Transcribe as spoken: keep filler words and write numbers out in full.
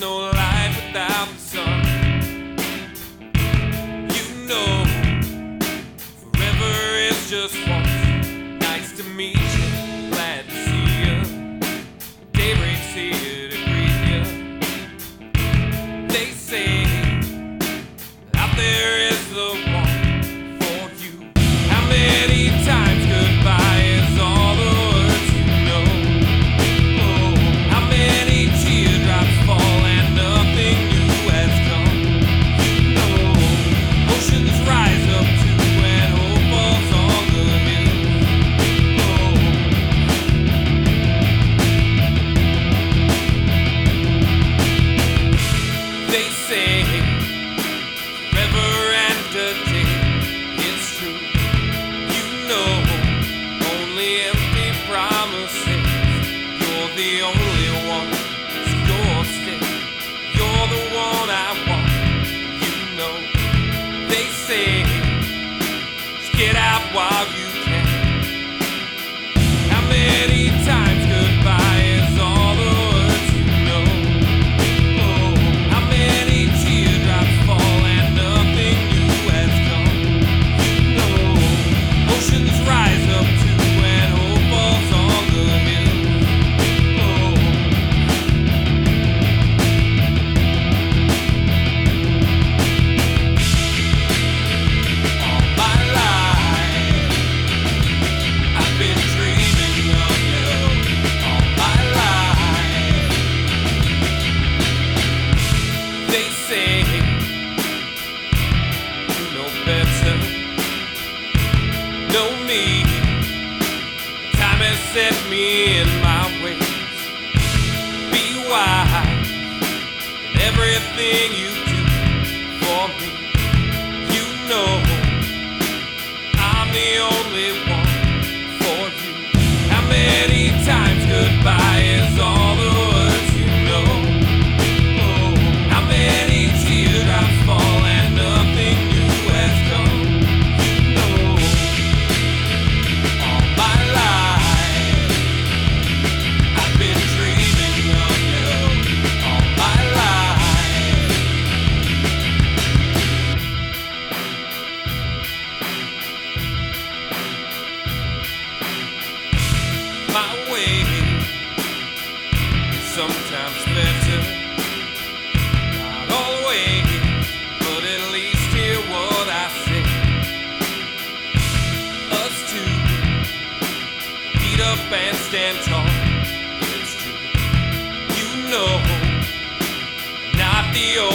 no life without the sun. You know, forever is just once. Nice to meet you, glad to see you. Daybreak's here to greet you. They say out there is the one for you. How many times goodbye is all the words you know? Oh, how many teardrops fall and nothing new has come? You know, oceans rise up too when hope falls on the hill. Oh, they say forever and a day, it's true. You know, only empty promises. You're the only one, it's your stay. You're the one I want, you know. They say, just get out while you can. How many times goodbye is all the words you know? Oh, how many teardrops fall and nothing new has come? You know, oceans rise up too when hope falls on the hill. Oh, all my life I've been dreaming of you. All my life they say you know better. Know me. Time has set me in my ways. Be wise in everything you do for me. You know I'm the only one for you. How many times goodbye is all the words you know? Oh, how many teardrops fall and nothing new has come? You know, all my life I've been dreaming of you. All my life my way is sometimes better. Not always, but at least hear what I say. Us two, beat up and stand tall. It's true. You know, not the